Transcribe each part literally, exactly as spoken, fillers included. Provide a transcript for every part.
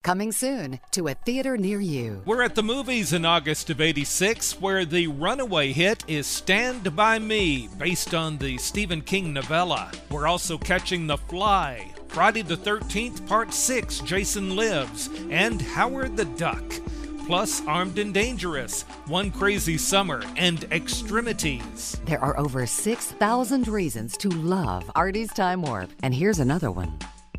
Coming soon to a theater near you. We're at the movies in August of eighty-six, where the runaway hit is Stand By Me, based on the Stephen King novella. We're also catching The Fly, Friday the thirteenth, Part six, Jason Lives, and Howard the Duck. Plus Armed and Dangerous, One Crazy Summer, and Extremities. There are over six thousand reasons to love Artie's Time Warp. And here's another one.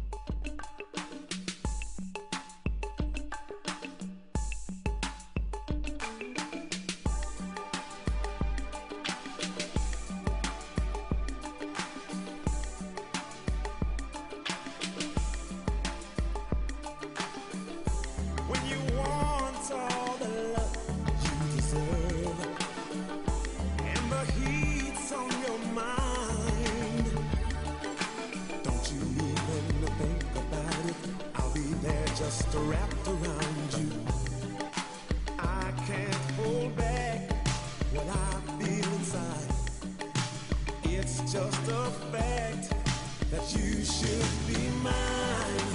Just wrapped around you. I can't hold back what I feel inside. It's just a fact that you should be mine.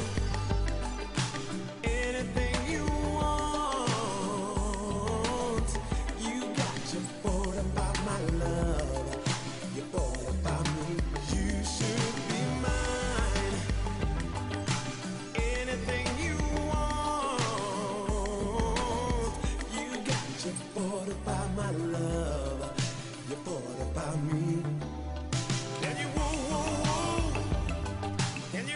Anything you want, you got your thought about my love. You thought about me, you should be mine. Anything you thought about my love, you thought about me. Can you whoa, whoa, whoa? Can you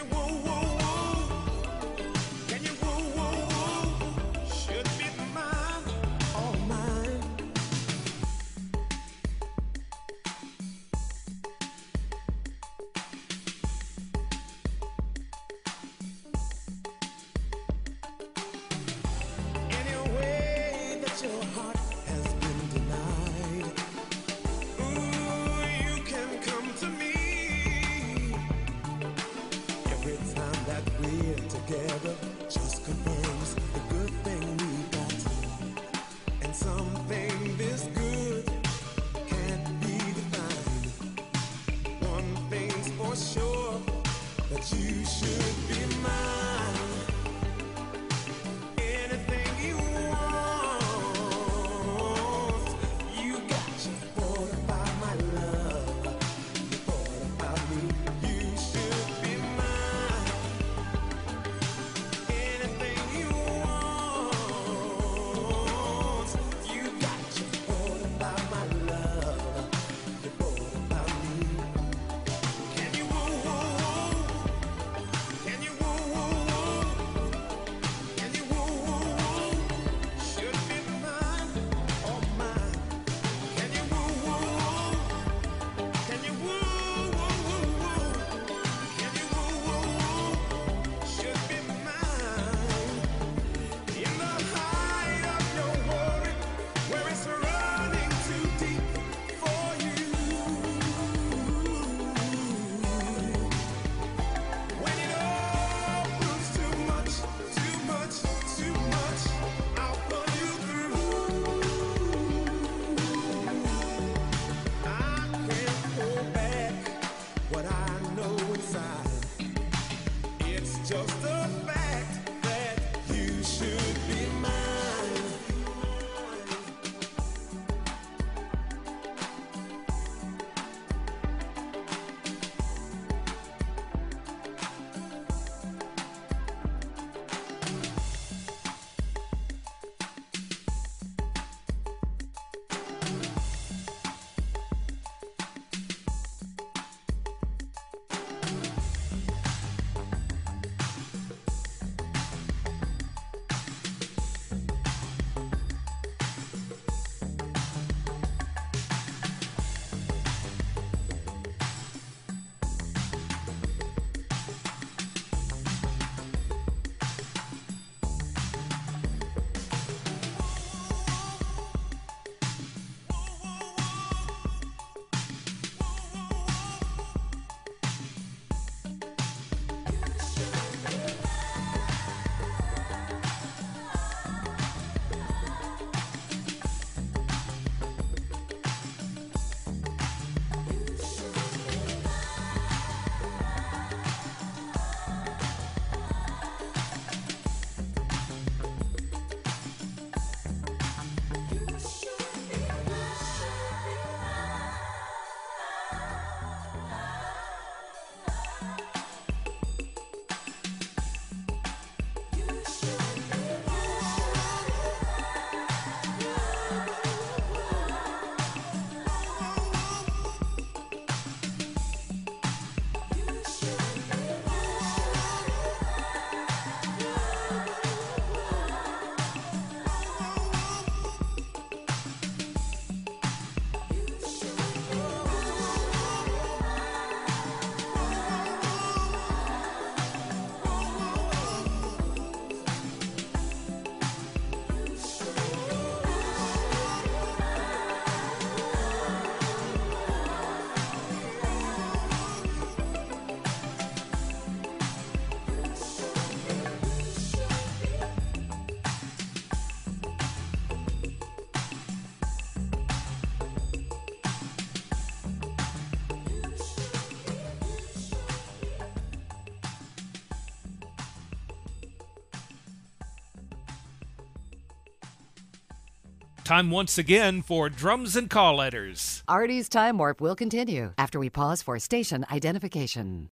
Time once again for Drums and Call Letters. Artie's Time Warp will continue after we pause for station identification.